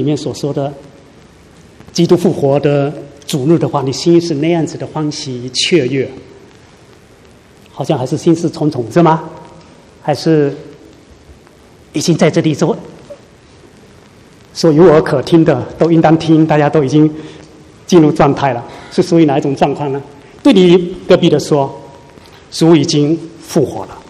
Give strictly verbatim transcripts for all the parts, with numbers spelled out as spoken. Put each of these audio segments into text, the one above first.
面所说的基督复活的主日的话，你心是那样子的欢喜雀跃，好像还是心事重重是吗？还是已经在这里说所有耳可听的都应当听，大家都已经进入状态了，是属于哪一种状况呢？对你隔壁的说，主已经复活了。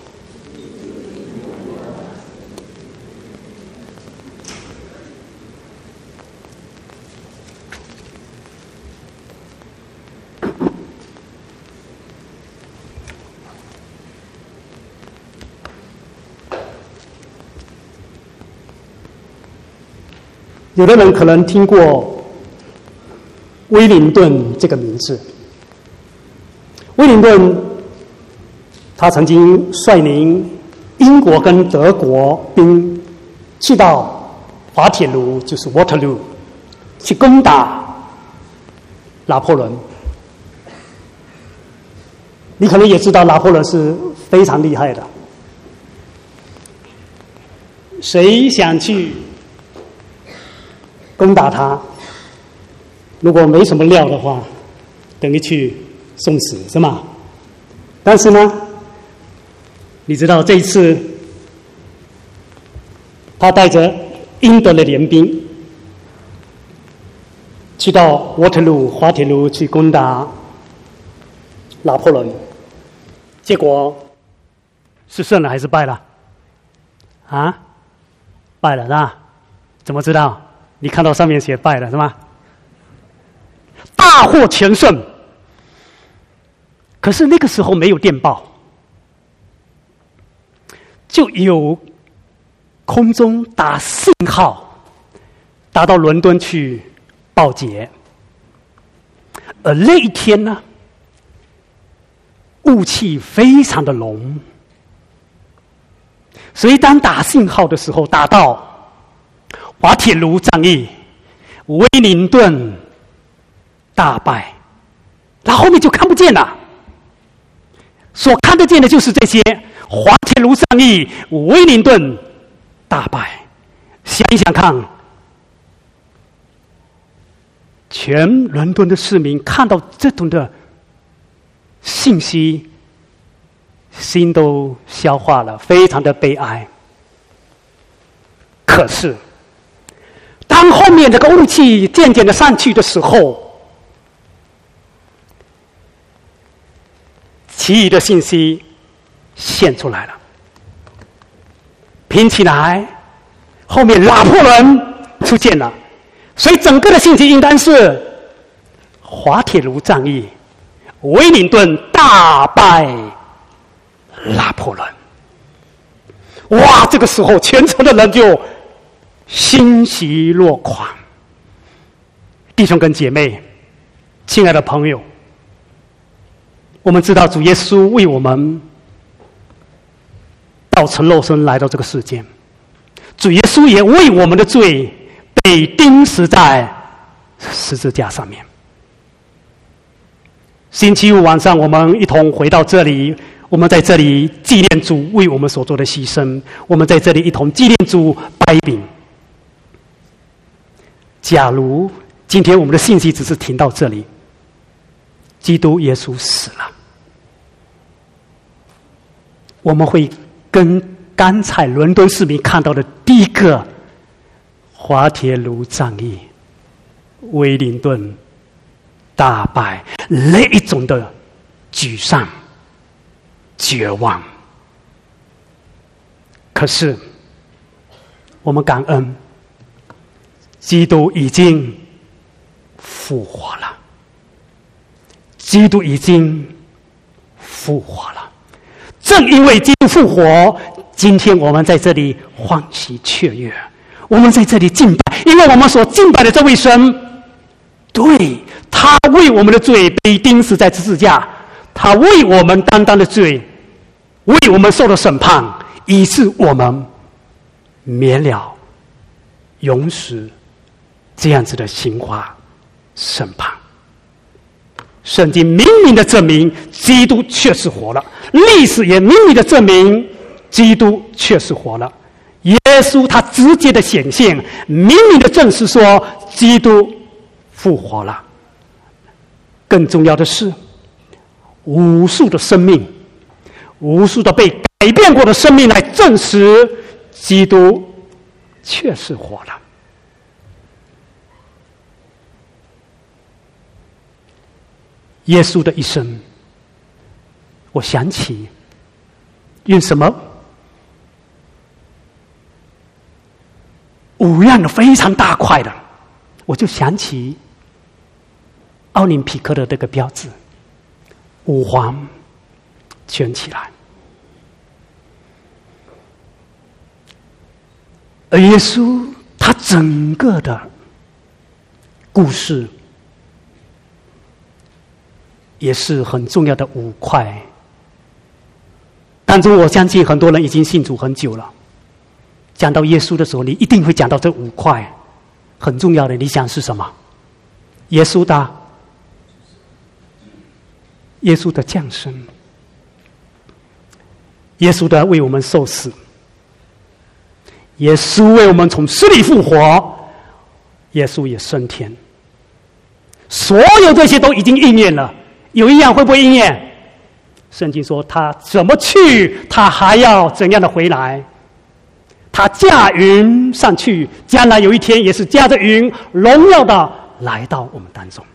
有的人可能听过威灵顿这个名字。威灵顿他曾经率领英国跟德国兵去到滑铁卢，就是 Waterloo， 去攻打拿破仑。你可能也知道拿破仑是非常厉害的，谁想去攻打他，如果没什么料的话，等于去送死是吗？但是呢，你知道这一次他带着英德的联兵去到沃特鲁滑铁卢去攻打拿破仑，结果是胜了还是败了？啊，败了是吧？怎么知道？你看到上面写败了是吗？大获全胜。可是那个时候没有电报，就有空中打信号打到伦敦去报捷。而那一天呢，雾气非常的浓，所以当打信号的时候，打到滑铁卢战役，威灵顿大败，然后后面就看不见了。所看得见的就是这些：滑铁卢战役，威灵顿大败。想一想看，全伦敦的市民看到这种的信息，心都消化了，非常的悲哀。可是当后面这个雾气渐渐的散去的时候，其余的信息现出来了。拼起来，后面拿破仑出现了，所以整个的信息应当是滑铁卢战役，威灵顿大败拿破仑。哇，这个时候全城的人就欣喜若狂。弟兄跟姐妹，亲爱的朋友，我们知道主耶稣为我们道成肉身来到这个世间，主耶稣也为我们的罪被钉死在十字架上面。星期五晚上我们一同回到这里，我们在这里纪念主为我们所做的牺牲，我们在这里一同纪念主掰饼。假如今天我们的信息只是停到这里，基督耶稣死了，我们会跟刚才伦敦市民看到的第一个滑铁卢战役，威灵顿大败，那一种的沮丧、绝望。可是我们感恩，基督已经复活了，基督已经复活了。正因为基督复活，今天我们在这里欢喜雀跃，我们在这里敬拜，因为我们所敬拜的这位神，对，他为我们的罪被钉死在十字架，他为我们担当的罪，为我们受了审判，以致我们免了永死这样子的刑罚审判。圣经明明的证明基督确实活了，历史也明明的证明基督确实活了。 耶稣他直接的显现，明明的证实说基督复活了。更重要的是，无数的生命，无数的被改变过的生命来证实基督确实活了。耶稣的一生，我想起用什么五样的非常大块的，我就想起奥林匹克的这个标志，五环圈起来。而耶稣他整个的故事也是很重要的五块当中，我相信很多人已经信主很久了，讲到耶稣的时候，你一定会讲到这五块很重要的。你想是什么？耶稣的耶稣的降生，耶稣的为我们受死，耶稣为我们从死里复活，耶稣也升天。所有这些都已经应验了，有一样会不会应验？圣经说他怎么去，他还要怎样的回来。他驾云上去，将来有一天也是驾着云荣耀的来到我们当中。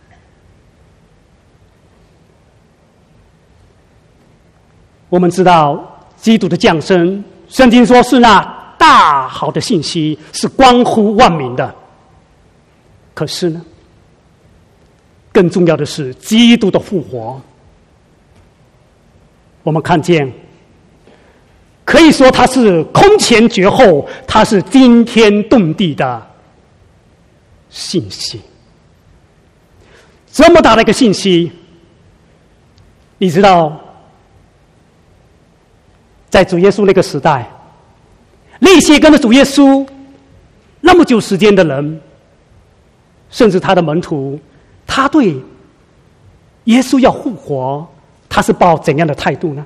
我们知道基督的降生，圣经说是那大好的信息，是关乎万民的。可是呢，更重要的是基督的复活。我们看见，可以说它是空前绝后，它是惊天动地的信息。这么大的一个信息，你知道，在主耶稣那个时代，那些跟着主耶稣那么久时间的人，甚至他的门徒，他对耶稣要复活，他是抱怎样的态度呢？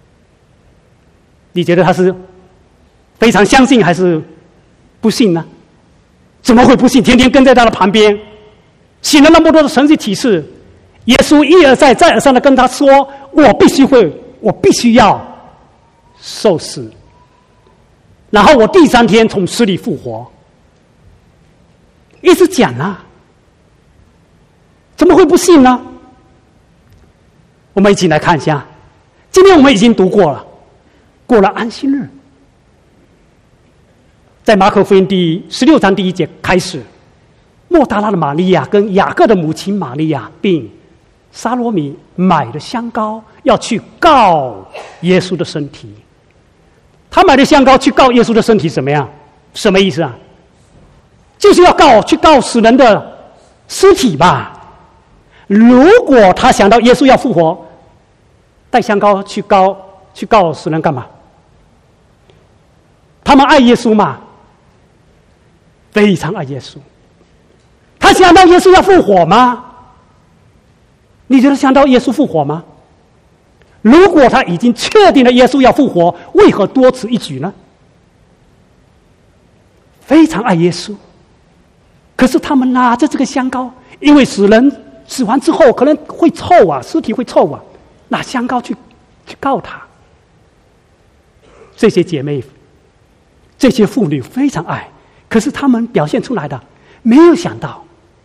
你觉得他是非常相信还是不信呢？怎么会不信？天天跟在他的旁边，行了那么多的神迹启示，耶稣一而再再而三的跟他说，我必须会我必须要受死，然后我第三天从死里复活，一直讲啊，怎么会不信呢？我们一起来看一下，今天我们已经读过了，过了安息日，在马可福音第十六章第一节开始，莫大拉的玛利亚跟雅各的母亲玛利亚并沙罗米买了香膏，要去告耶稣的身体。他买的香膏去告耶稣的身体怎么样？什么意思啊？就是要告去告死人的尸体吧。如果他想到耶稣要复活，带香膏去告去告死人干嘛？他们爱耶稣嘛，非常爱耶稣。他想到耶稣要复活吗？你觉得想到耶稣复活吗？如果他已经确定了耶稣要复活，为何多此一举呢？非常爱耶稣，可是他们拿着这个香膏，因为死人死完之后可能会臭啊，尸体会臭啊，拿香膏去去告他。这些姐妹，这些妇女非常爱，可是他们表现出来的没有想到，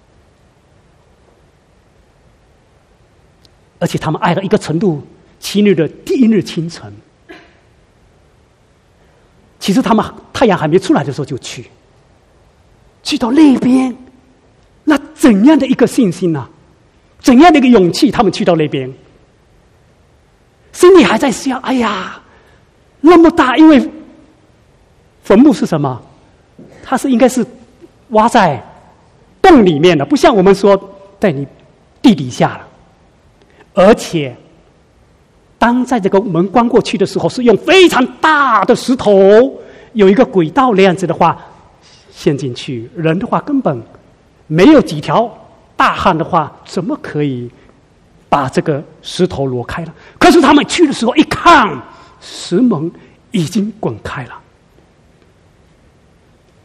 而且他们爱到一个程度，七日的第一日清晨，其实他们太阳还没出来的时候就去，去到那边，那怎样的一个信心啊，怎样的一个勇气，他们去到那边，心里还在想，哎呀，那么大，因为坟墓是什么？它是应该是挖在洞里面的，不像我们说在你地底下了。而且当在这个门关过去的时候，是用非常大的石头，有一个轨道那样子的话陷进去，人的话根本没有几条大汉的话，怎么可以把这个石头挪开了？可是他们去的时候一看，石门已经滚开了。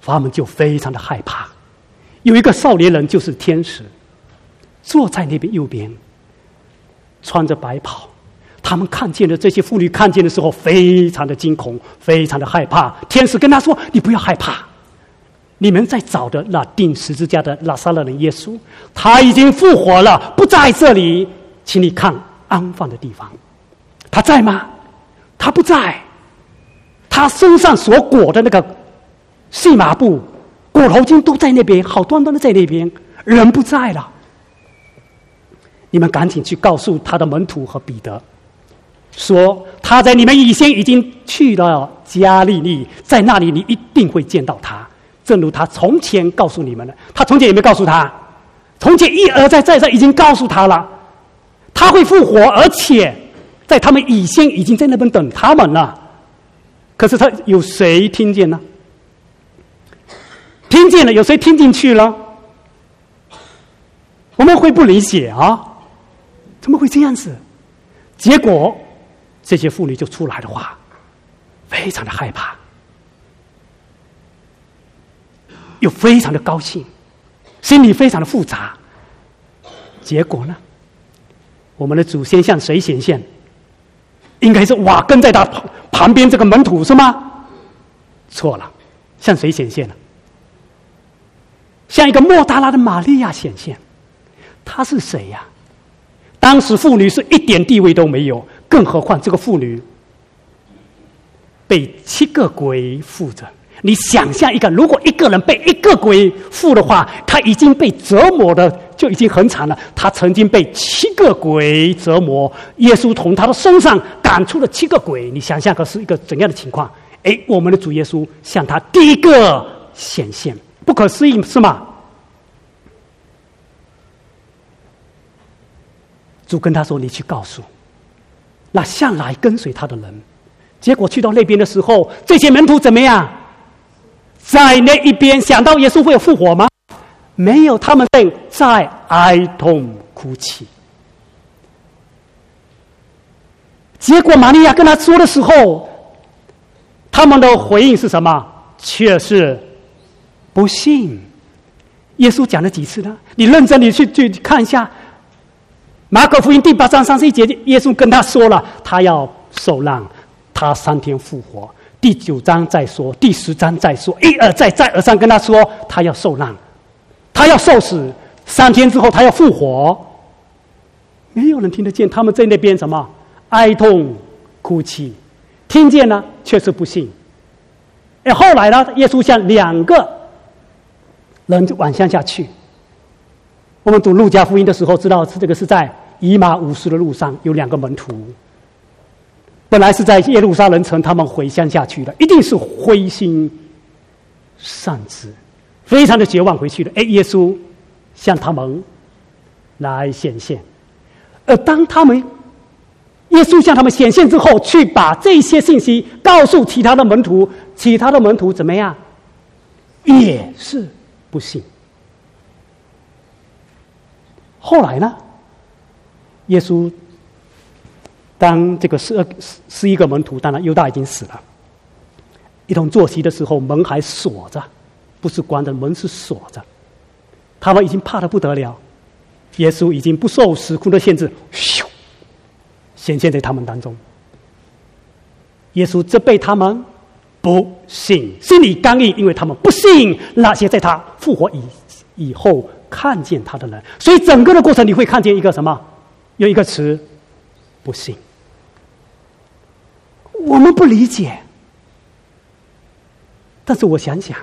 他们就非常的害怕。有一个少年人，就是天使，坐在那边右边，穿着白袍。他们看见了这些妇女，看见的时候非常的惊恐，非常的害怕。天使跟他说：“你不要害怕，你们在找的那钉十字架的拿撒勒人耶稣，他已经复活了，不在这里，请你看安放的地方。他在吗？他不在。他身上所裹的那个细麻布、裹头巾都在那边，好端端的在那边，人不在了。你们赶紧去告诉他的门徒和彼得，说他在你们以前已经去了加利利，在那里你一定会见到他，正如他从前告诉你们的。他从前有没有告诉他？从前一而再再再已经告诉他了，他会复活，而且在他们以前已经在那边等他们了。可是他有谁听见呢？听见了，有谁听进去了？我们会不理解啊，怎么会这样子？结果这些妇女就出来的话，非常的害怕，又非常的高兴，心里非常的复杂。结果呢，我们的主先向谁显现？应该是哇，跟在他旁边这个门徒是吗？错了，向谁显现了？向一个莫大拉的玛利亚显现。她是谁呀？当时妇女是一点地位都没有，更何况这个妇女被七个鬼附着。你想象一个，如果一个人被一个鬼附的话，他已经被折磨的就已经很惨了。他曾经被七个鬼折磨，耶稣从他的身上赶出了七个鬼。你想象可是一个怎样的情况？哎，我们的主耶稣向他第一个显现，不可思议是吗？主跟他说：“你去告诉那向来跟随他的人。”结果去到那边的时候，这些门徒怎么样？在那一边想到耶稣会有复活吗？没有，他们在哀痛哭泣。结果玛利亚跟他说的时候，他们的回应是什么？却是不信。耶稣讲了几次呢？你认真地去去看一下马可福音第八章三十一节，耶稣跟他说了，他要受难，他三天复活。第九章再说，第十章再说，一而再再而三跟他说，他要受难，他要受死，三天之后他要复活。没有人听得见，他们在那边什么哀痛哭泣，听见了却是不信。而后来呢，耶稣向两个人就往乡下去。我们读路加福音的时候知道，这个是在以马忤斯的路上有两个门徒，本来是在耶路撒冷城，他们回乡下去的，一定是灰心丧志，非常的绝望回去的。哎，耶稣向他们来显现，而当他们耶稣向他们显现之后，去把这些信息告诉其他的门徒，其他的门徒怎么样？也是不信。后来呢，耶稣当这个十二十一个门徒，当然犹大已经死了，一同坐席的时候，门还锁着，不是关着，门是锁着。他们已经怕得不得了，耶稣已经不受时空的限制，咻，显现在他们当中。耶稣责备他们不信，心里刚硬，因为他们不信那些在他复活以以后看见他的人。所以整个的过程你会看见一个什么？有一个词，不信。我们不理解，但是我想想，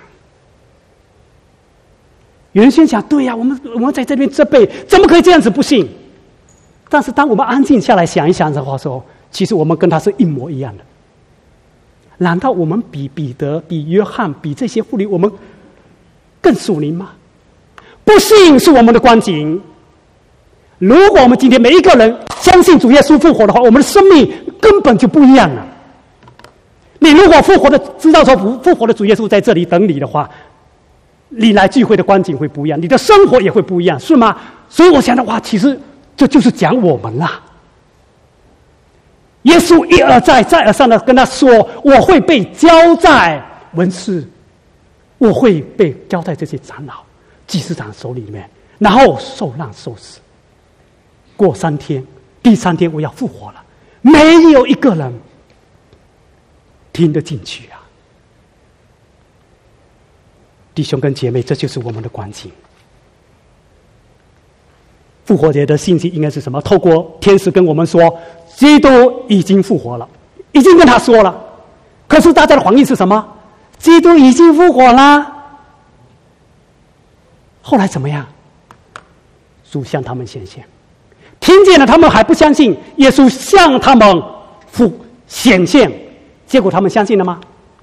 原先想对呀、啊，我们我们在这边责备，怎么可以这样子不信？但是当我们安静下来想一想的话，说，其实我们跟他是一模一样的。难道我们比彼得、比约翰、比这些妇女，我们更属灵吗？不信是我们的光景。如果我们今天每一个人相信主耶稣复活的话，我们的生命根本就不一样了。你如果复活的知道说复活的主耶稣在这里等你的话，你来聚会的光景会不一样，你的生活也会不一样，是吗？所以我想的话，其实这就是讲我们啦。耶稣一而再再而三的跟他说，我会被交在文士我会被交在这些长老、祭司长手里面，然后受难受死。过三天，第三天我要复活了，没有一个人听得进去啊！弟兄跟姐妹，这就是我们的光景。复活节的信息应该是什么？透过天使跟我们说，基督已经复活了，已经跟他说了。可是大家的反应是什么？基督已经复活了。后来怎么样？主向他们显现，听见了，他们还不相信。耶稣向他们复显现，结果他们相信了吗？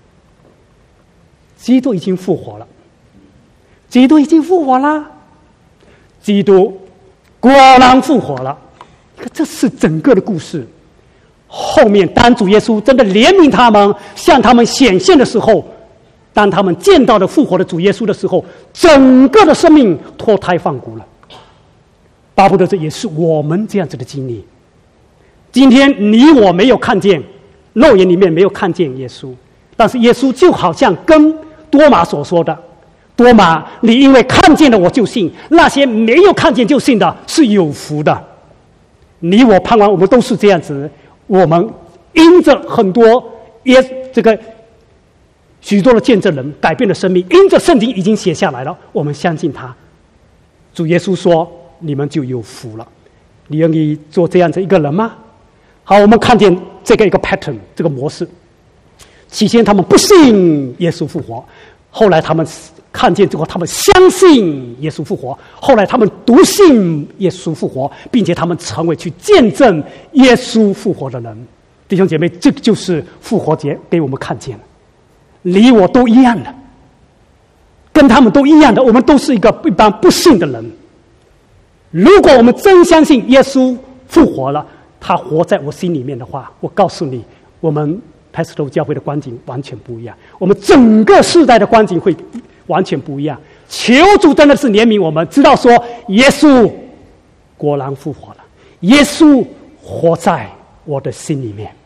基督已经复活了，基督已经复活了，基督果然复活了。这是整个的故事。后面当主耶稣真的怜悯他们，向他们显现的时候，当他们见到了复活的主耶稣的时候，整个的生命脱胎换骨了。巴不得这也是我们这样子的经历。今天你我没有看见，肉眼里面没有看见耶稣，但是耶稣就好像跟多马所说的，多马，你因为看见了我就信，那些没有看见就信的是有福的。你我盼望我们都是这样子，我们因着很多耶这个许多的见证人改变了生命，因着圣经已经写下来了，我们相信他。主耶稣说，你们就有福了。你愿意做这样子一个人吗？好，我们看见这个一个 pattern， 这个模式。起先他们不信耶稣复活，后来他们看见之后，他们相信耶稣复活，后来他们笃信耶稣复活，并且他们成为去见证耶稣复活的人。弟兄姐妹，这就是复活节给我们看见了，你我都一样的，跟他们都一样的，我们都是一个一般不信的人。如果我们真相信耶稣复活了，他活在我心里面的话，我告诉你，我们Pastor教会的光景完全不一样，我们整个世代的光景会完全不一样。求主真的是怜悯我们，知道说耶稣果然复活了，耶稣活在我的心里面。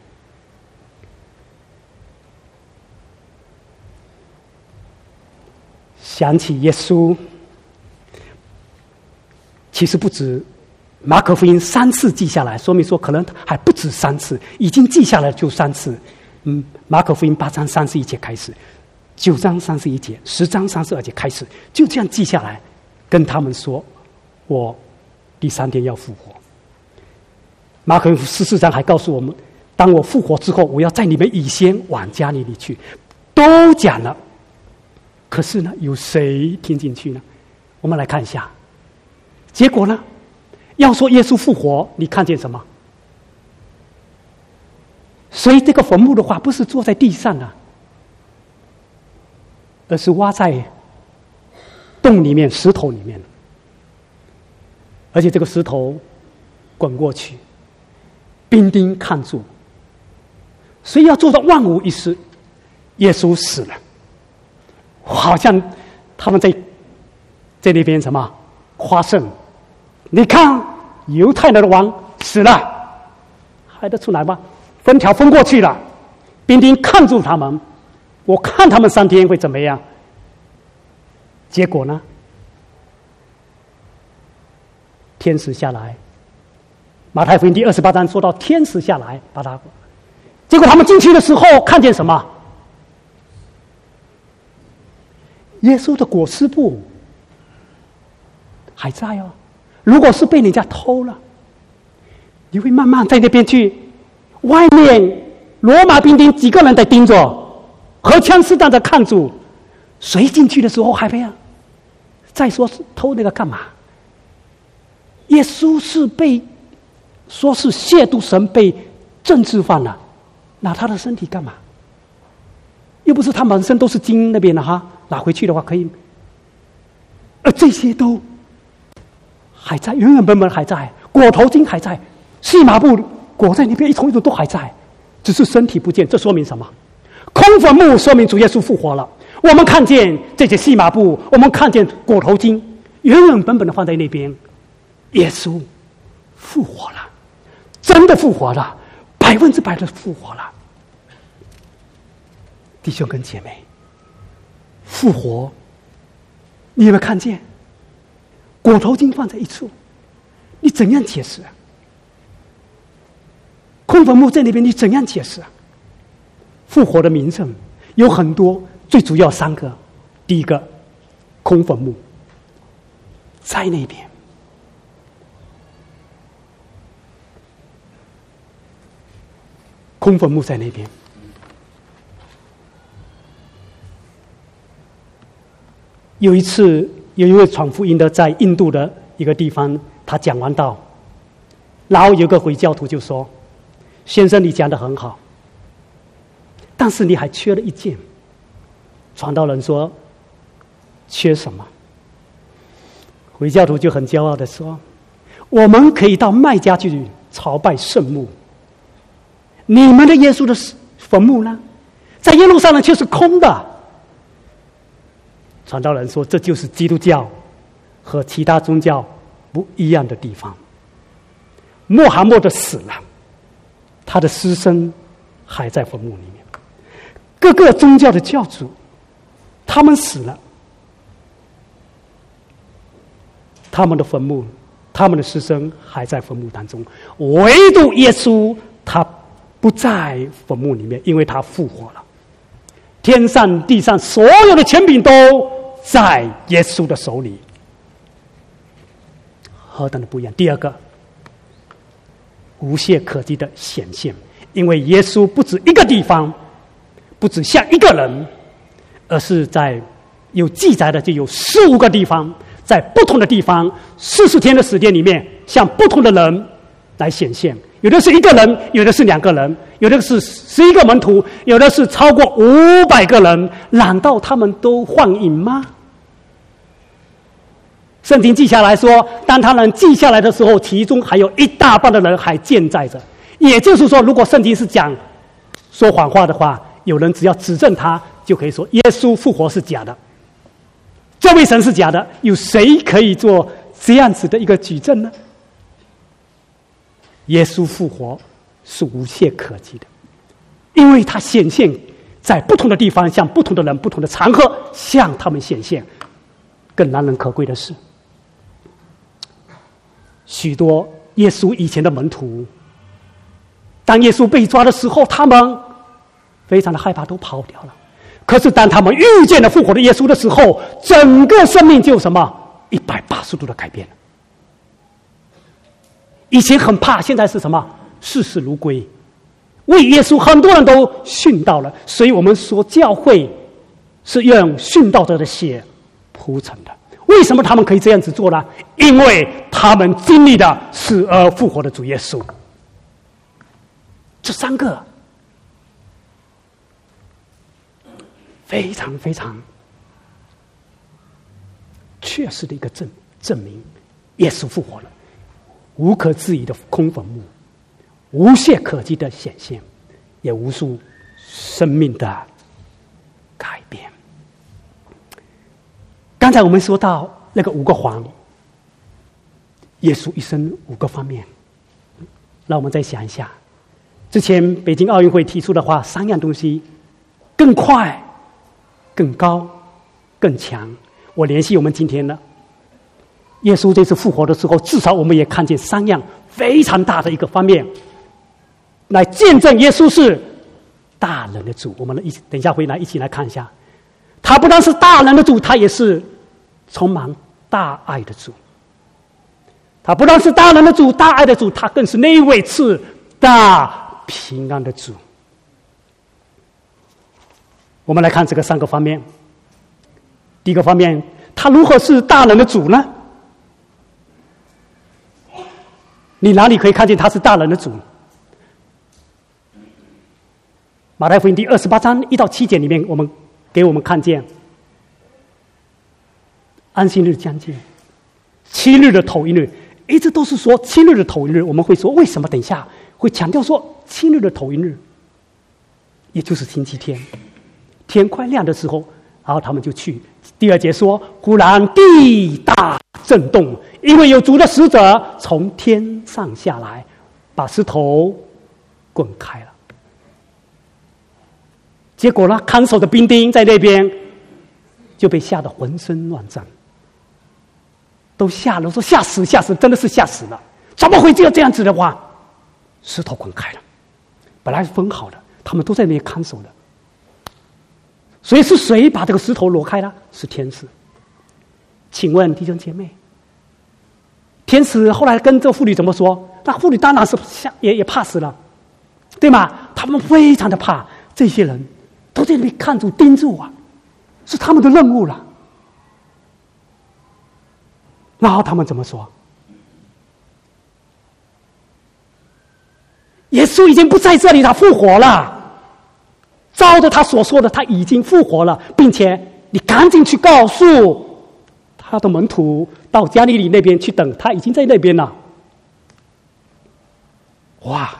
想起耶稣，其实不止马可福音三次记下来，说明说可能还不止三次，已经记下来就三次。嗯，马可福音八章三十一节开始，九章三十一节，十章三十二节开始，就这样记下来，跟他们说，我第三天要复活。马可十四章还告诉我们，当我复活之后，我要在你们以先往加利利去，都讲了。可是呢，有谁听进去呢？我们来看一下，结果呢？要说耶稣复活，你看见什么？所以这个坟墓的话，不是坐在地上的，而是挖在洞里面、石头里面，而且这个石头滚过去，兵丁看住，所以要做到万无一失。耶稣死了，好像他们在在那边什么夸胜，你看犹太人的王死了，还得出来吗？分条分过去了，兵丁看住他们，我看他们三天会怎么样？结果呢？天使下来，马太福音第二十八章说到天使下来把他，结果他们进去的时候看见什么？耶稣的裹尸布还在哦。如果是被人家偷了，你会慢慢在那边去。外面罗马兵丁几个人在盯着，荷枪实弹的看住，谁进去的时候害怕？再说是偷那个干嘛？耶稣是被说是亵渎神，被政治犯了，拿他的身体干嘛？又不是他满身都是金那边的哈，拿回去的话可以。而这些都还在，原原本本还在，裹头巾还在，细麻布裹在那边一重一重都还在，只是身体不见。这说明什么？空坟墓说明主耶稣复活了。我们看见这些细麻布，我们看见裹头巾，原原本本的放在那边。耶稣复活了，真的复活了，百分之百的复活了。弟兄跟姐妹， 复活，你有没有看见？裹头巾放在一处，你怎样解释啊？空坟墓在那边，你怎样解释啊？复活的名证有很多，最主要三个。第一个，空坟墓在那边，空坟墓在那边。有一次，有一位传福音的在印度的一个地方，他讲完道，然后有个回教徒就说：“先生，你讲得很好，但是你还缺了一件。”传道人说：“缺什么？”回教徒就很骄傲地说：“我们可以到麦加去朝拜圣墓，你们的耶稣的坟墓呢，在耶路撒冷却是空的。”传道人说：“这就是基督教和其他宗教不一样的地方。穆罕默德死了，他的尸身还在坟墓里面。各个宗教的教主，他们死了，他们的坟墓，他们的尸身还在坟墓当中。唯独耶稣，他不在坟墓里面，因为他复活了。天上地上所有的权柄都在耶稣的手里。何等的不一样！第二个，无懈可击的显现，因为耶稣不止一个地方，不止像一个人，而是在有记载的就有十五个地方，在不同的地方，四十天的时间里面，向不同的人来显现。有的是一个人，有的是两个人，有的是十一个门徒，有的是超过五百个人。难道他们都幻影吗？圣经记下来说，当他们记下来的时候，其中还有一大半的人还健在着。也就是说，如果圣经是讲说谎话的话，有人只要指证他，就可以说耶稣复活是假的，这位神是假的。有谁可以做这样子的一个举证呢？耶稣复活是无懈可击的，因为他显现在不同的地方，向不同的人、不同的场合向他们显现。更难能可贵的是，许多耶稣以前的门徒，当耶稣被抓的时候，他们非常的害怕，都跑掉了。可是当他们遇见了复活的耶稣的时候，整个生命就什么一百八十度的改变了。以前很怕，现在是什么？视死如归。为耶稣，很多人都殉道了。所以我们说，教会是用殉道者的血铺成的。为什么他们可以这样子做呢？因为他们经历的死而复活的主耶稣。这三个非常非常确实的一个证证明，耶稣复活了。无可置疑的空坟墓，无懈可击的显现，也无数生命的改变。刚才我们说到那个五个环，耶稣一生五个方面。让我们再想一下，之前北京奥运会提出的话，三样东西：更快、更高、更强。我联系我们今天呢，耶稣这次复活的时候，至少我们也看见三样非常大的一个方面，来见证耶稣是大能的主。我们一起等一下回来一起来看一下，他不但是大能的主，他也是充满大爱的主。他不但是大能的主、大爱的主，他更是那一位赐大平安的主。我们来看这个三个方面。第一个方面，他如何是大能的主呢？你哪里可以看见他是大能的主？马太福音第二十八章一到七节里面，我们给我们看见，安息日将近，七日的头一日，一直都是说七日的头一日。我们会说为什么？等一下会强调说七日的头一日，也就是星期天，天快亮的时候，然后他们就去。第二节说，忽然地大震动，因为有主的使者从天上下来，把石头滚开了。结果呢，看守的兵丁在那边就被吓得浑身乱颤，都吓了，说吓死吓死，真的是吓死了！怎么会这样这样子的话？石头滚开了，本来是分好的，他们都在那边看守的。所以是谁把这个石头挪开了？是天使。请问弟兄姐妹，天使后来跟这妇女怎么说？那妇女当然是吓也也怕死了，对吗？他们非常的怕，这些人都在那边看住盯住啊，是他们的任务了。然后他们怎么说？耶稣已经不在这里，他复活了。照着他所说的，他已经复活了，并且你赶紧去告诉他的门徒到加利利那边去等，他已经在那边了。哇！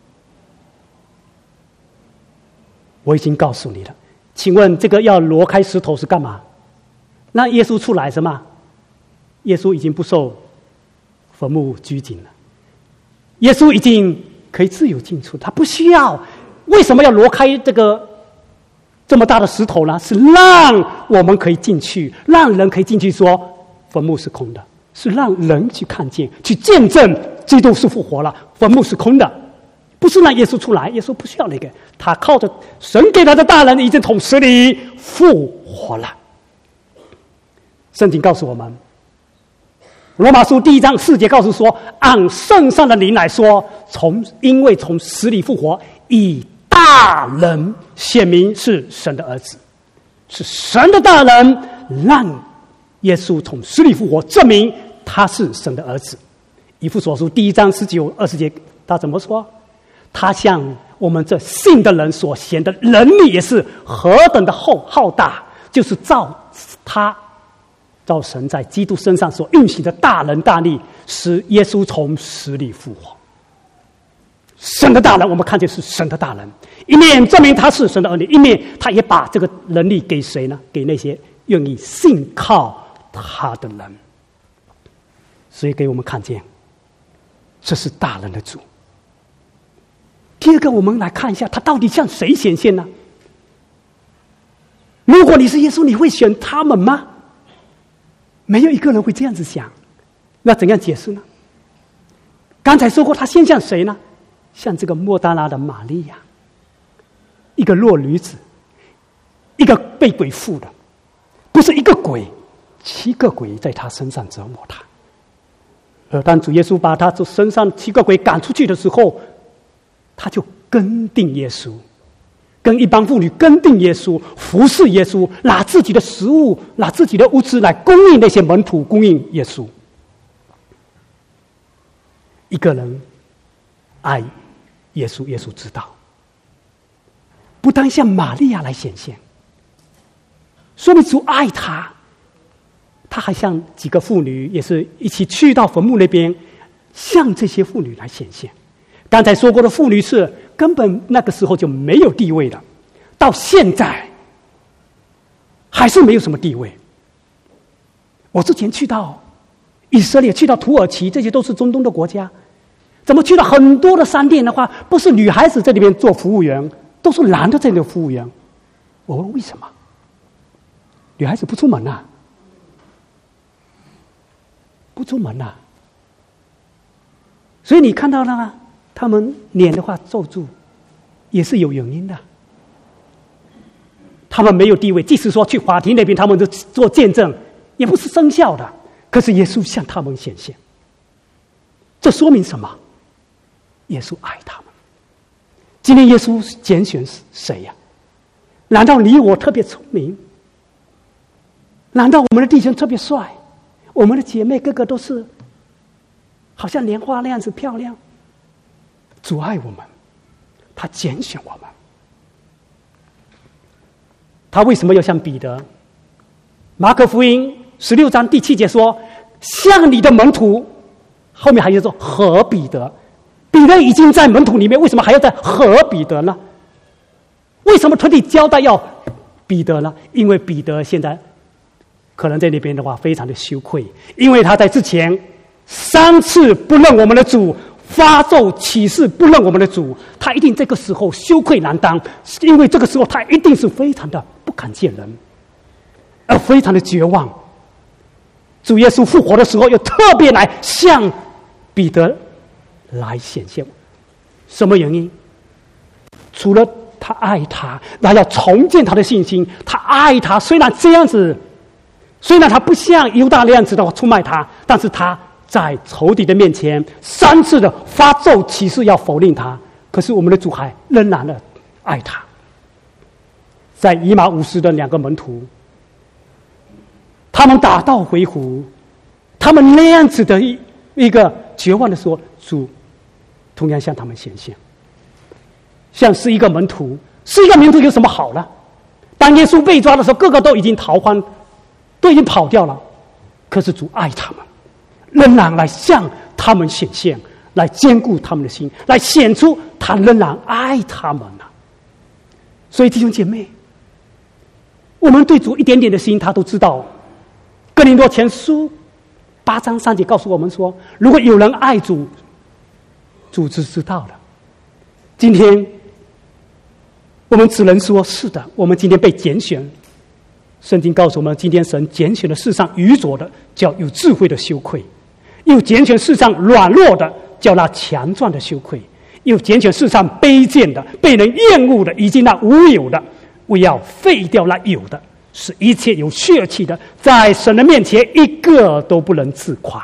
我已经告诉你了，请问这个要挪开石头是干嘛？那耶稣出来是吗？耶稣已经不受坟墓拘谨了，耶稣已经可以自由进出，他不需要。为什么要挪开这个这么大的石头呢？是让我们可以进去，让人可以进去说坟墓是空的，是让人去看见，去见证基督是复活了，坟墓是空的，不是让耶稣出来。耶稣不需要那个，他靠着神给他的大能已经从死里复活了。圣经告诉我们，罗马书第一章四节告诉说，按圣上的灵来说，从因为从死里复活，以大能显明是神的儿子，是神的大能让耶稣从死里复活，证明他是神的儿子。以弗所书第一章十九二十节，他怎么说？他向我们这信的人所显的能力也是何等的厚浩大，就是照他照神在基督身上所运行的大能大力，使耶稣从死里复活。神的大能，我们看见是神的大能，一面证明他是神的儿女，一面他也把这个能力给谁呢？给那些愿意信靠他的人。所以给我们看见，这是大能的主。第二个，我们来看一下他到底向谁显现呢？如果你是耶稣，你会选他们吗？没有一个人会这样子想。那怎样解释呢？刚才说过，他先向谁呢？像这个莫大拉的玛利亚，一个弱女子，一个被鬼附的，不是一个鬼，七个鬼在他身上折磨他。而当主耶稣把他身上七个鬼赶出去的时候，他就跟定耶稣，跟一帮妇女跟定耶稣，服侍耶稣，拿自己的食物，拿自己的物资来供应那些门徒，供应耶稣。一个人爱耶稣，耶稣知道，不单向玛利亚来显现，说明主爱他，他还向几个妇女也是一起去到坟墓那边，向这些妇女来显现。刚才说过的妇女是根本那个时候就没有地位的，到现在还是没有什么地位。我之前去到以色列，去到土耳其，这些都是中东的国家，怎么去了很多的商店的话，不是女孩子在里面做服务员，都是男的在那里服务员。我问为什么？女孩子不出门啊？不出门啊？所以你看到了他们脸的话皱住，也是有原因的。他们没有地位，即使说去法庭那边，他们就做见证，也不是生效的。可是耶稣向他们显现，这说明什么？耶稣爱他们。今天耶稣拣选谁呀、啊？难道你我特别聪明？难道我们的弟兄特别帅？我们的姐妹个个都是好像莲花那样子漂亮？主爱我们，他拣选我们。他为什么要向彼得？马可福音十六章第七节说：“向你的门徒。”后面还有说“和彼得”。彼得已经在门徒里面，为什么还要再和彼得呢？为什么特地交代要彼得呢？因为彼得现在可能在那边的话非常的羞愧，因为他在之前三次不认我们的主，发咒起誓不认我们的主，他一定这个时候羞愧难当，因为这个时候他一定是非常的不敢见人。 而非常的绝望。主耶稣复活的时候，又特别来向彼得来显现。什么原因？除了他爱他，他要重建他的信心。他爱他，虽然这样子，虽然他不像犹大那样子的出卖他，但是他在仇敌的面前三次的发咒起誓要否定他。可是我们的主还仍然的爱他。在以马忤斯的两个门徒，他们打道回府，他们那样子的一一个绝望的时候，主同样向他们显现。像是一个门徒，是一个门徒有什么好呢？当耶稣被抓的时候，个个都已经逃荒，都已经跑掉了。可是主爱他们，仍然来向他们显现，来坚固他们的心，来显出他仍然爱他们了。所以弟兄姐妹，我们对主一点点的心，他都知道。哥林多前书八章三节告诉我们说，如果有人爱主，主是知道的。今天我们只能说是的，我们今天被拣选。圣经告诉我们，今天神拣选了世上愚拙的，叫有智慧的羞愧；又拣选世上软弱的，叫那强壮的羞愧；又拣选世上卑贱的、被人厌恶的，以及那无有的，为要废掉那有的，使一切有血气的，在神的面前一个都不能自夸。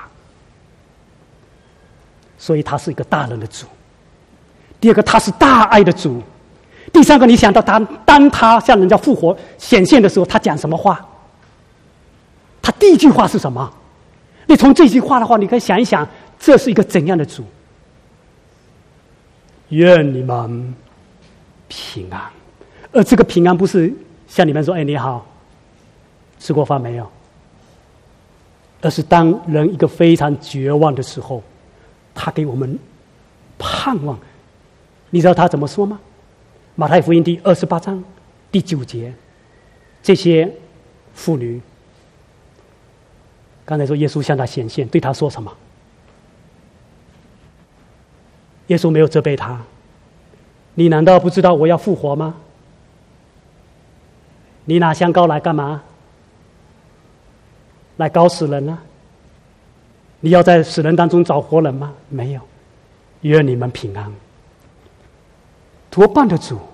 所以他是一个大人的主。第二个，他是大爱的主。第三个，你想到当当他向人家复活显现的时候，他讲什么话？他第一句话是什么？你从这句话的话，你可以想一想，这是一个怎样的主？愿你们平安。而这个平安不是像你们说，哎，你好，吃过饭没有？而是当人一个非常绝望的时候，他给我们盼望。你知道他怎么说吗？马太福音第二十八章第九节，这些妇女，刚才说耶稣向他显现，对他说什么？耶稣没有责备他，你难道不知道我要复活吗？你拿香膏来干嘛？来膏死人啊？你要在死人当中找活人吗？没有。愿你们平安。多棒的主！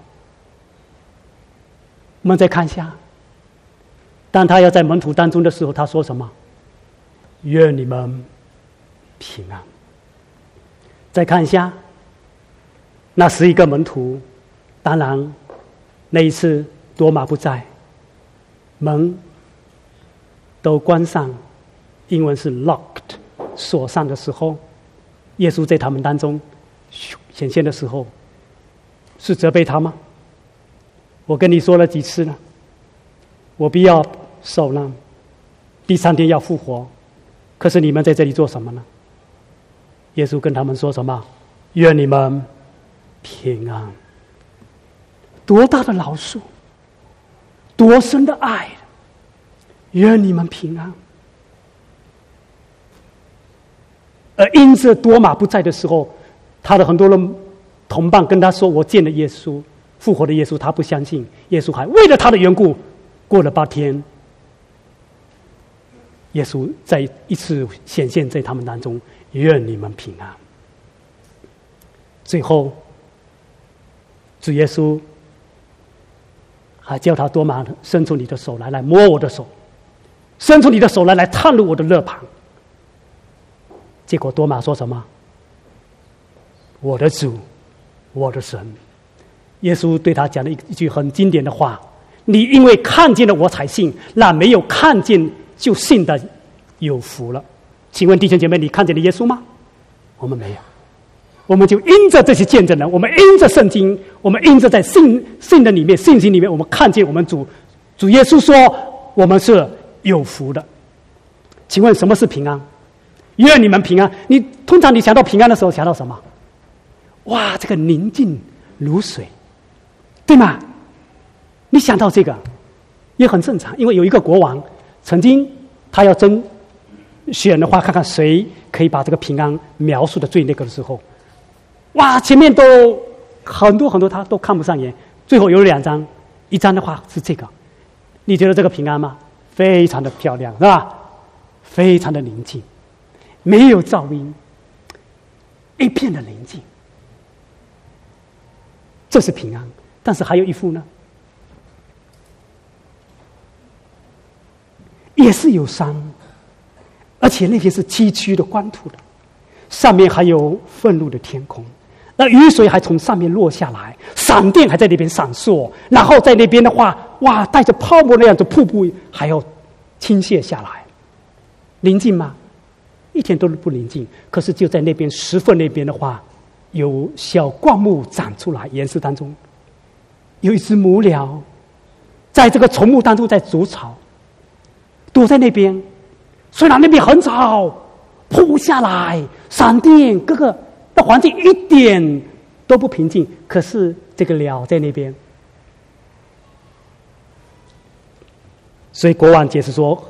我们再看一下，当他要在门徒当中的时候，他说什么？愿你们平安。再看一下，那十一个门徒，当然那一次多马不在，门都关上，英文是 locked， 锁上的时候，耶稣在他们当中显现的时候，是责备他吗？我跟你说了几次了，我必要受难，第三天要复活，可是你们在这里做什么呢？耶稣跟他们说什么？愿你们平安。多大的饶恕，多深的爱，愿你们平安。而因着多马不在的时候，他的很多人同伴跟他说，我见了耶稣，复活的耶稣，他不相信。耶稣还为了他的缘故，过了八天，耶稣再一次显现在他们当中，愿你们平安。最后主耶稣还叫他多马伸出你的手来，来摸我的手，伸出你的手来，来探入我的肋旁。结果多马说什么？我的主，我的神。耶稣对他讲了一句很经典的话，你因为看见了我才信，那没有看见就信的有福了。请问弟兄姐妹，你看见了耶稣吗？我们没有。我们就因着这些见证人，我们因着圣经，我们因着在信信的里面，信心里面，我们看见我们主主耶稣说我们是有福的。请问什么是平安？愿你们平安。你通常你想到平安的时候想到什么？哇，这个宁静如水，对吗？你想到这个也很正常，因为有一个国王曾经他要争选的话，看看谁可以把这个平安描述的最那个的时候，哇，前面都很多很多他都看不上眼，最后有两张，一张的话是这个，你觉得这个平安吗？ 非常的漂亮，是吧？非常的宁静，没有噪音，一片的宁静，这是平安。但是还有一幅呢，也是有山，而且那边是崎岖的光土的，上面还有愤怒的天空，那雨水还从上面落下来，闪电还在那边闪烁，然后在那边的话，哇，带着泡沫那样的瀑布还要倾泻下来，宁静吗？一点都不宁静。可是就在那边石缝那边的话，有小灌木长出来，岩石当中有一只母鸟，在这个丛木当中在筑巢，躲在那边。虽然那边很吵，扑下来闪电，各个的环境一点都不平静，可是这个鸟在那边。所以国王解释说，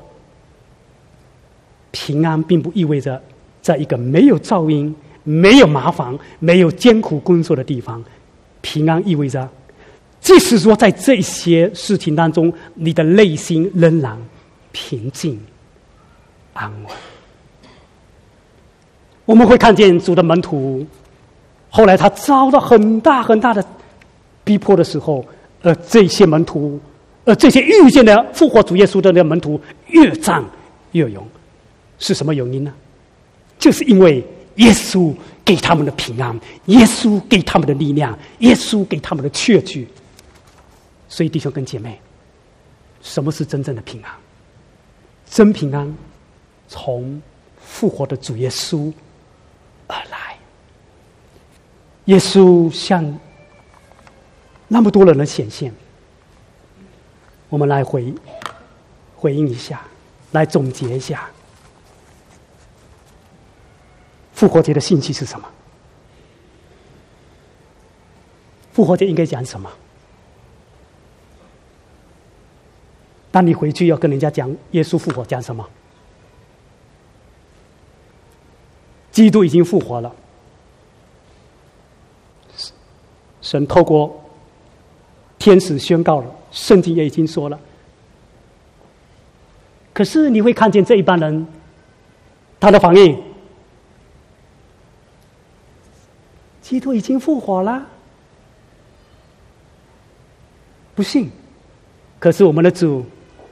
平安并不意味着在一个没有噪音、没有麻烦、没有艰苦工作的地方。平安意味着，即使说在这些事情当中，你的内心仍然平静安稳。我们会看见主的门徒，后来他遭到很大很大的逼迫的时候，而这些门徒，而这些遇见的复活主耶稣的那个门徒越战越勇。是什么原因呢？就是因为耶稣给他们的平安，耶稣给他们的力量，耶稣给他们的确据。所以弟兄跟姐妹，什么是真正的平安？真平安从复活的主耶稣而来。耶稣向那么多人的显现，我们来回回应一下，来总结一下。复活节的信息是什么？复活节应该讲什么？当你回去要跟人家讲耶稣复活，讲什么？基督已经复活了，神透过天使宣告了，圣经也已经说了。可是你会看见这一帮人，他的反应，基督已经复活了，不信。可是我们的主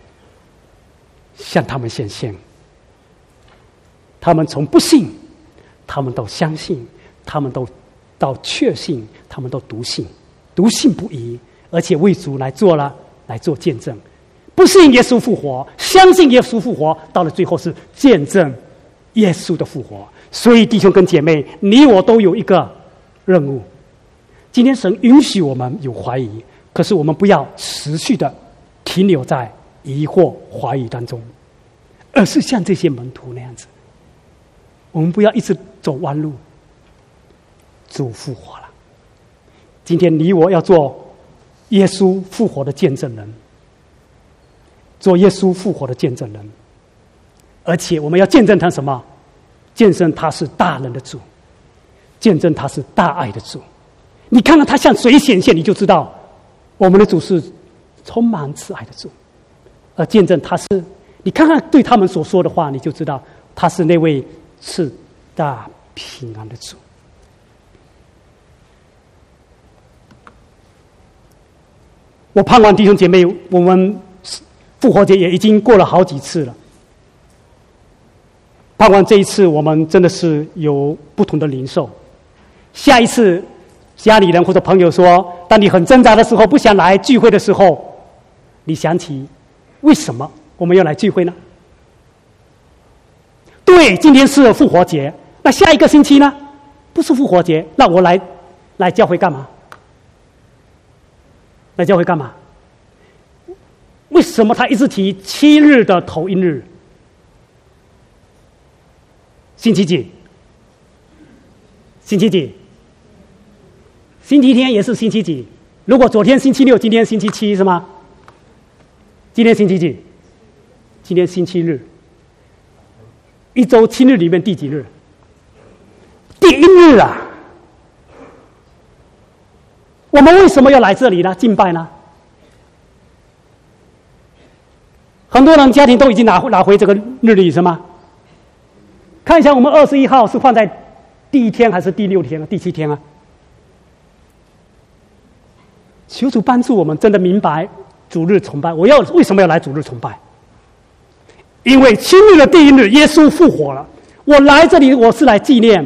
向他们显现，他们从不信，他们都相信，他们都到确信，他们都笃信，笃信不疑，而且为主来做了，来做见证。不信耶稣复活，相信耶稣复活，到了最后是见证耶稣的复活。所以弟兄跟姐妹，你我都有一个任务。今天神允许我们有怀疑，可是我们不要持续的停留在疑惑怀疑当中，而是像这些门徒那样子，我们不要一直走弯路。主复活了，今天你我要做耶稣复活的见证人，做耶稣复活的见证人，而且我们要见证他什么？见证他是大能的主，见证他是大爱的主。你看到他向谁显现，你就知道我们的主是充满慈爱的主。而见证他是，你看看对他们所说的话，你就知道他是那位赐大平安的主。我盼望弟兄姐妹，我们复活节也已经过了好几次了，盼望这一次我们真的是有不同的领受。下一次家里人或者朋友说，当你很挣扎的时候，不想来聚会的时候，你想起为什么我们要来聚会呢？对，今天是复活节，那下一个星期呢？不是复活节，那我来来教会干嘛？来教会干嘛？为什么他一直提七日的头一日？星期几？星期几？星期天也是星期几？如果昨天星期六，今天星期七是吗？今天星期几？今天星期日。一周七日里面第几日？第一日啊！我们为什么要来这里呢？敬拜呢？ 很多人家庭都已经拿拿回这个日历是吗？看一下，我们二十一号是放在第一天还是第六天啊？第七天啊？求主帮助我们真的明白主日崇拜。我要为什么要来主日崇拜？因为七日的第一日，耶稣复活了。我来这里，我是来纪念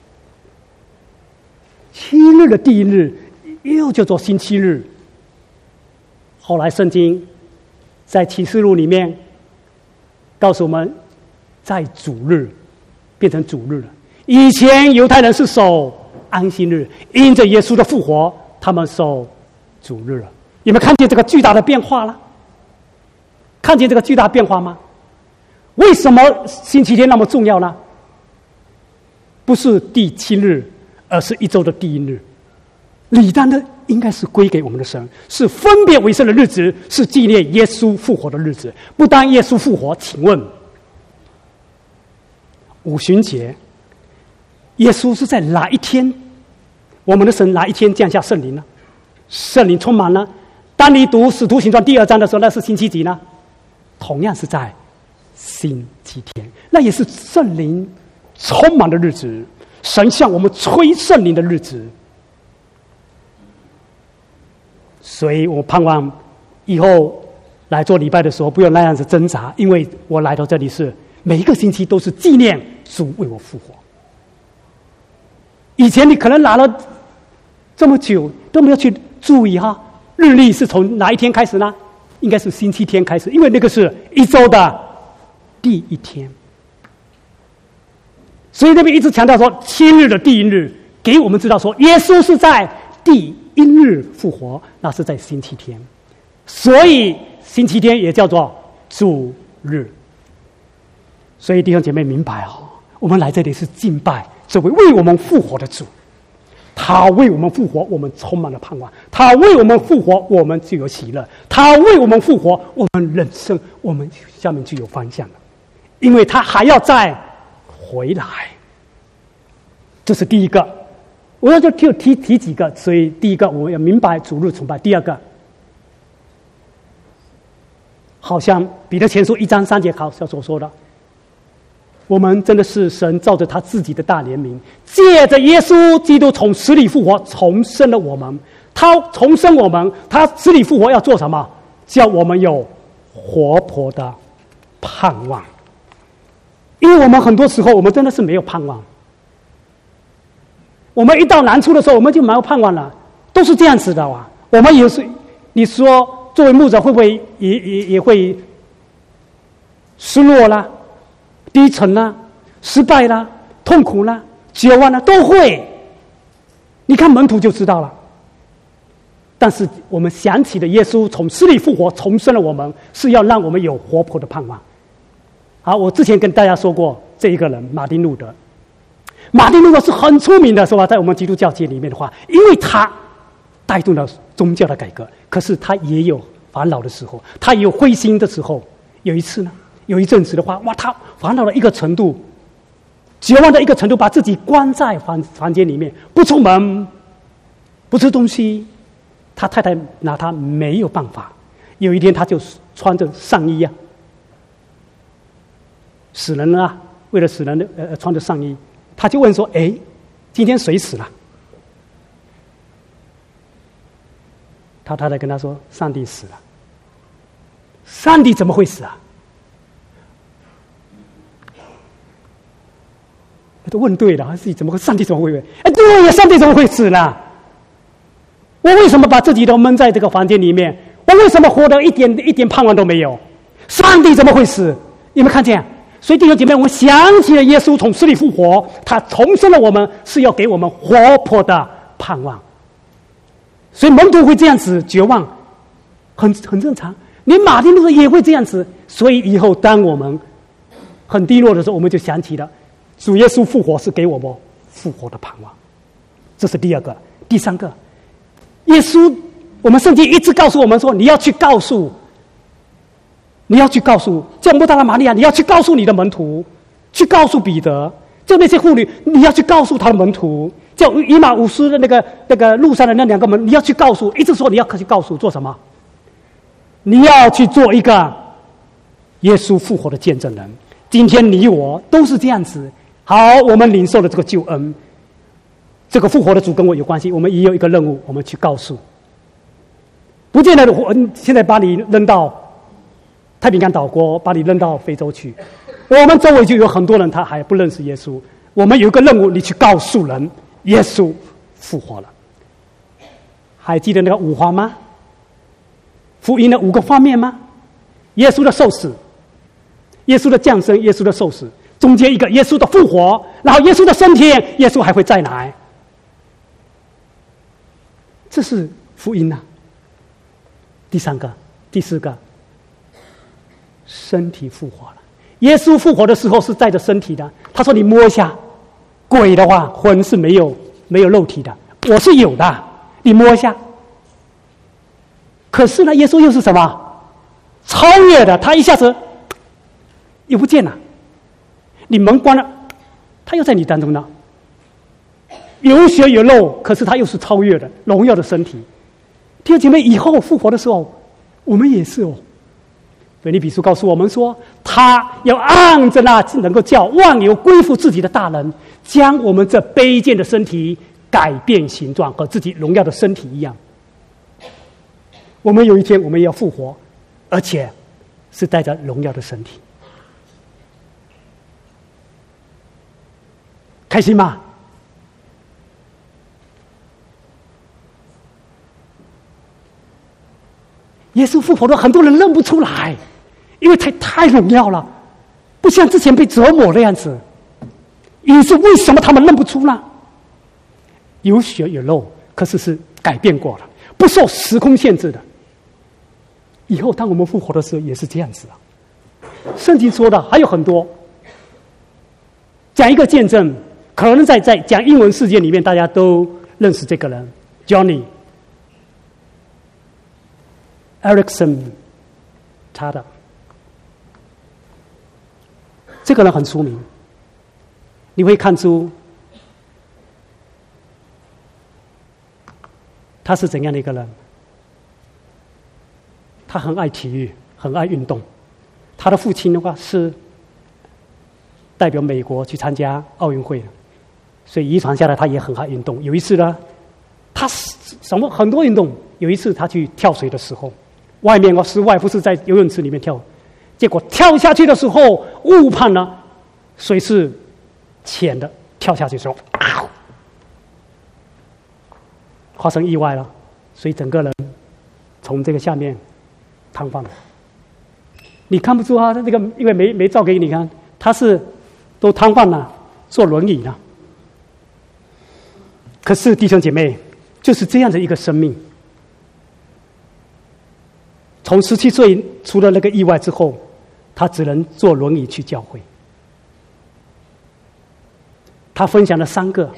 七日的第一日，又叫做星期日。后来圣经在启示录里面告诉我们，在主日变成主日了。以前犹太人是守安息日，因着耶稣的复活，他们守主日了。有没有看见这个巨大的变化了？看见这个巨大变化吗？为什么星期天那么重要呢？不是第七日，而是一周的第一日。理当的应该是归给我们的神，是分别为圣的日子，是纪念耶稣复活的日子。不单耶稣复活，请问五旬节，耶稣是在哪一天？我们的神哪一天降下圣灵呢？圣灵充满了。当你读《使徒行传》第二章的时候，那是星期几呢？同样是在星期天，那也是圣灵充满的日子，神向我们吹圣灵的日子。所以我盼望以后来做礼拜的时候，不要那样子挣扎，因为我来到这里是每一个星期都是纪念主为我复活。以前你可能拿了这么久都没有去注意哈，日历是从哪一天开始呢？应该是星期天开始，因为那个是一周的第一天。所以那边一直强调说七日的第一日，给我们知道说耶稣是在第一日复活，那是在星期天，所以星期天也叫做主日。所以弟兄姐妹明白哦，我们来这里是敬拜这位为我们复活的主，他为我们复活，我们充满了盼望；他为我们复活，我们就有喜乐；他为我们复活，我们人生我们下面就有方向了，因为他还要再回来。这是第一个，我要就提提提几个。所以第一个我们要明白主日崇拜。第二个，好像彼得前书一章三节好像所说的，我们真的是神照着他自己的大怜悯，借着耶稣基督从死里复活，重生了我们。他重生我们，他死里复活要做什么？叫我们有活泼的盼望。因为我们很多时候我们真的是没有盼望，我们一到难处的时候我们就没有盼望了，都是这样子的啊。我们也是，你说作为牧者会不会也也也会失落啦、低沉啦、失败啦、痛苦啦、绝望啦，都会。你看门徒就知道了。但是我们想起的耶稣从死里复活，重生了我们，是要让我们有活泼的盼望。好，我之前跟大家说过这一个人马丁路德。马丁路德是很出名的，是吧？在我们基督教界里面的话，因为他带动了宗教的改革，可是他也有烦恼的时候，他也有灰心的时候。有一次呢，有一阵子的话，哇，他烦恼到一个程度，绝望的一个程度，把自己关在房房间里面，不出门，不吃东西。他太太拿他没有办法。有一天，他就穿着上衣啊，死人了啊，为了死人的呃穿着上衣。他就问说：“哎，今天谁死了？”他太太跟他说：“上帝死了。”上帝怎么会死啊？他都问对了，自己怎么会？上帝怎么会？哎，对呀，上帝怎么会死呢？我为什么把自己都闷在这个房间里面？我为什么活得一点一点盼望都没有？上帝怎么会死？有没有看见？所以弟兄姐妹，我们想起了耶稣从死里复活，他重生了我们，是要给我们活泼的盼望。所以门徒会这样子绝望，很很正常。连马丁路德也会这样子。所以以后当我们很低落的时候，我们就想起了主耶稣复活是给我们复活的盼望。这是第二个。第三个，耶稣，我们圣经一直告诉我们说，你要去告诉。你要去告诉叫抹大拉玛利亚，你要去告诉你的门徒，去告诉彼得，就那些妇女，你要去告诉他的门徒，叫以马忤斯的那个那个路上的那两个门，你要去告诉，一直说你要去告诉做什么？你要去做一个耶稣复活的见证人。今天你我都是这样子。好，我们领受了这个救恩，这个复活的主跟我有关系，我们也有一个任务，我们去告诉。不见得我现在把你扔到太平洋岛国，把你扔到非洲去，我们周围就有很多人他还不认识耶稣。我们有一个任务，你去告诉人耶稣复活了。还记得那个五环吗？福音的五个方面吗？耶稣的受死，耶稣的降生，耶稣的受死，中间一个耶稣的复活，然后耶稣的升天，耶稣还会再来。这是福音啊。第三个，第四个，身体复活了。耶稣复活的时候是带着身体的。他说：“你摸一下，鬼的话魂是没有没有肉体的，我是有的，你摸一下。”可是呢，耶稣又是什么？超越的，他一下子又不见了。你门关了，他又在你当中呢。有血有肉，可是他又是超越的荣耀的身体。弟兄姐妹，以后复活的时候，我们也是哦。腓立比书告诉我们说，他要按着那能够叫万有归服自己的大人，将我们这卑贱的身体改变形状，和自己荣耀的身体一样。我们有一天我们也要复活，而且是带着荣耀的身体。开心吗？耶稣复活了，很多人认不出来，因为太太荣耀了，不像之前被折磨的样子。于是为什么他们认不出呢？有血有肉，可是是改变过了，不受时空限制的。以后当我们复活的时候也是这样子啊。圣经说的还有很多，讲一个见证，可能在在讲英文世界里面大家都认识这个人 Johnny Erickson 他的这个人很出名，你会看出他是怎样的一个人。他很爱体育，很爱运动。他的父亲的话是代表美国去参加奥运会的，所以遗传下来他也很爱运动。有一次呢，他什么很多运动。有一次他去跳水的时候，外面哦室外不是在游泳池里面跳，结果跳下去的时候误判了，水是浅的，跳下去的时候，啊，发生意外了，所以整个人从这个下面瘫痪了。你看不出啊，这个因为没没照给你看，他是都瘫痪了，坐轮椅了。可是弟兄姐妹，就是这样的一个生命。从十七岁出了那个意外之后，他只能坐轮椅去教会。他分享了三个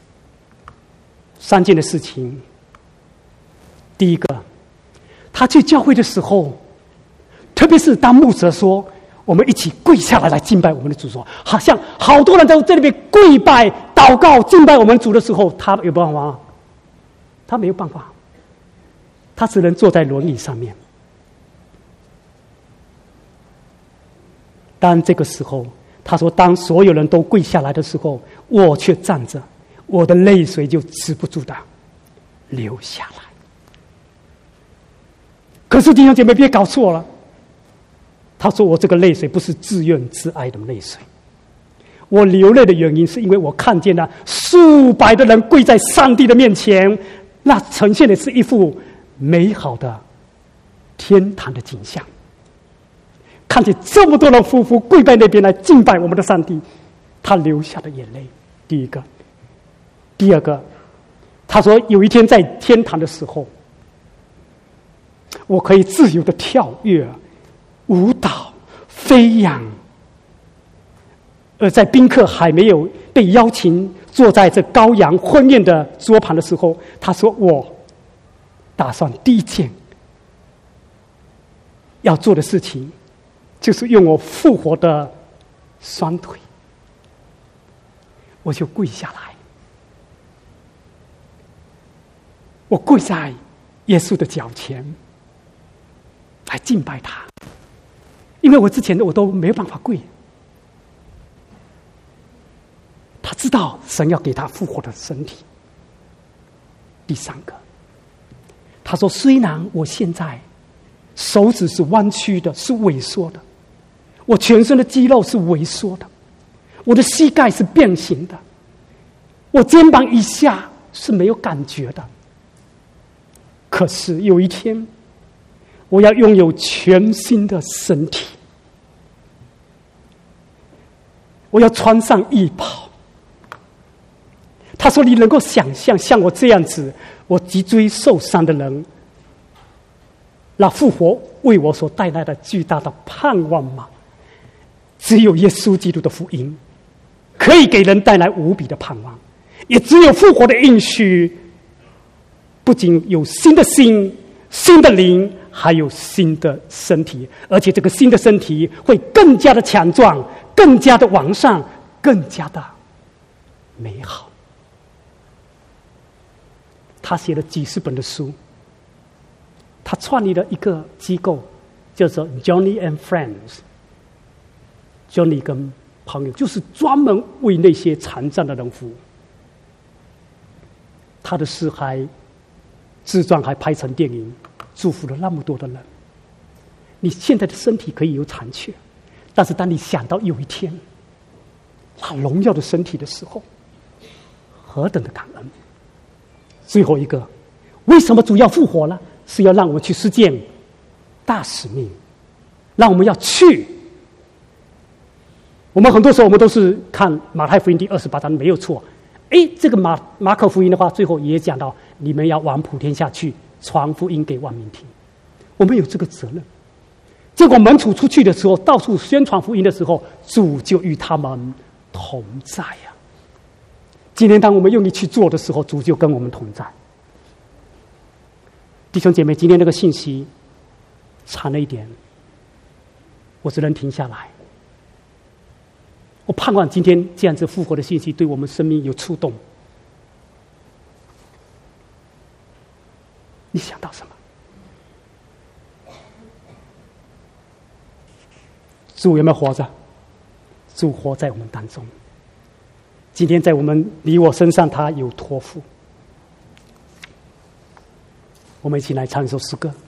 三件的事情。第一个，他去教会的时候，特别是当牧者说我们一起跪下来来敬拜我们的主，说好像好多人在这里边跪拜祷告敬拜我们主的时候，他有办法吗？他没有办法，他只能坐在轮椅上面。当这个时候，他说当所有人都跪下来的时候，我却站着，我的泪水就止不住的流下来。可是弟兄姐妹别搞错了，他说我这个泪水不是自怨自哀的泪水，我流泪的原因是因为我看见了数百的人跪在上帝的面前，那呈现的是一幅美好的天堂的景象。看见这么多人夫妇跪在那边来敬拜我们的上帝，他流下的眼泪。第一个，第二个，他说有一天在天堂的时候，我可以自由的跳跃、舞蹈、飞扬。而在宾客还没有被邀请坐在这羔羊婚宴的桌旁的时候，他说我打算第一件要做的事情就是用我复活的双腿，我就跪下来，我跪在耶稣的脚前来敬拜他，因为为我之前的我都没有办法跪。他知道神要给他复活的身体。第三个，他说：“虽然我现在手指是弯曲的，是萎缩的，我全身的肌肉是萎缩的，我的膝盖是变形的，我肩膀以下是没有感觉的。可是有一天，我要拥有全新的身体，我要穿上衣袍。”他说：“你能够想象像我这样子，我脊椎受伤的人，那复活为我所带来的巨大的盼望吗？只有耶稣基督的福音可以给人带来无比的盼望，也只有复活的应许，不仅有新的心、新的灵，还有新的身体，而且这个新的身体会更加的强壮，更加的完善，更加的美好。”他写了几十本的书，他创立了一个机构，叫做 Johnny and Friends。Johnny 跟朋友就是专门为那些残障的人服务。他的诗还自传还拍成电影，祝福了那么多的人。你现在的身体可以有残缺，但是当你想到有一天那荣耀的身体的时候，何等的感恩！最后一个，为什么主要复活呢？是要让我们去实践大使命，让我们要去。我们很多时候我们都是看马太福音第二十八章没有错，哎，这个马马可福音的话，最后也讲到你们要往普天下去，传福音给万民听。我们有这个责任。结果门徒出去的时候，到处宣传福音的时候，主就与他们同在呀、啊。今天当我们用力去做的时候，主就跟我们同在。弟兄姐妹，今天这个信息长了一点，我只能停下来。我盼望今天这样子复活的信息对我们生命有触动。你想到什么？主有没有活着？主活在我们当中。今天在我们你我身上，他有托付。我们一起来唱一首诗歌。